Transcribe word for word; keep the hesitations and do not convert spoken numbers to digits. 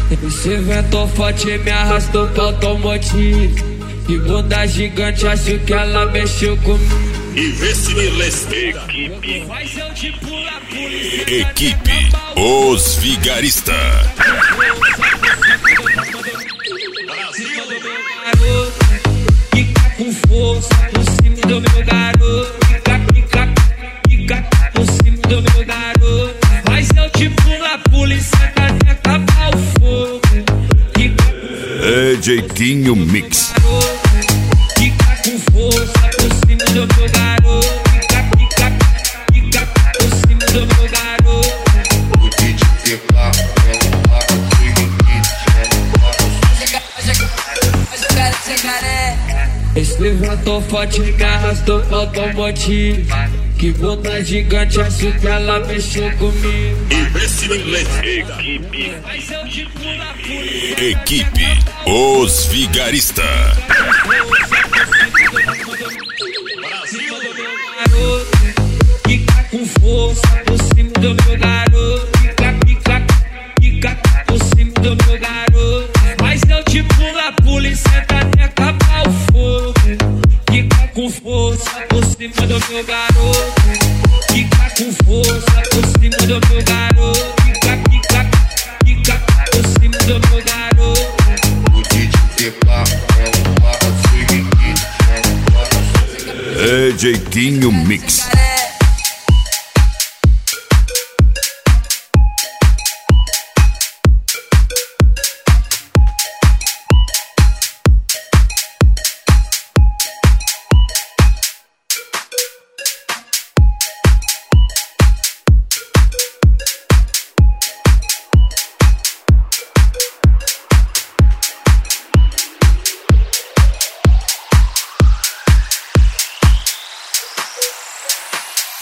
Esse vento forte me arrastou pro automotivo. E bunda gigante, acho que ela mexeu comigo. E vê se me respeita. Equipe. Faz eu te pular, polícia. Equipe Os Vigaristas. Brasil do meu garoto, fica com força por cima do meu garoto. Fica, fica, fica por cima do meu garoto. Faz eu te pular, polícia, até acabar o fogo. D J Quinho Mix. Fica com força por cima do meu garoto. Fica, fica, fica por cima do meu garoto. O D J fica, ela para Esse vento forte me arrastou pro automotivo. Que bunda gigante, acho que ela mexeu comigo. E vê se me respeita. Equipe. Mas eu te pular, polícia. Equipe Os Vigaristas. Brasil do meu garoto, fica com força por cima do meu garoto. Fica, fica, fica por cima do meu garoto. Mas eu te pular, polícia, até acabar o fogo. Fica com força por cima do meu garoto. Fica com força por cima do meu garoto. Fica, fica, fica por cima do meu garoto. O D J fica, ela para D J Quinho Mix.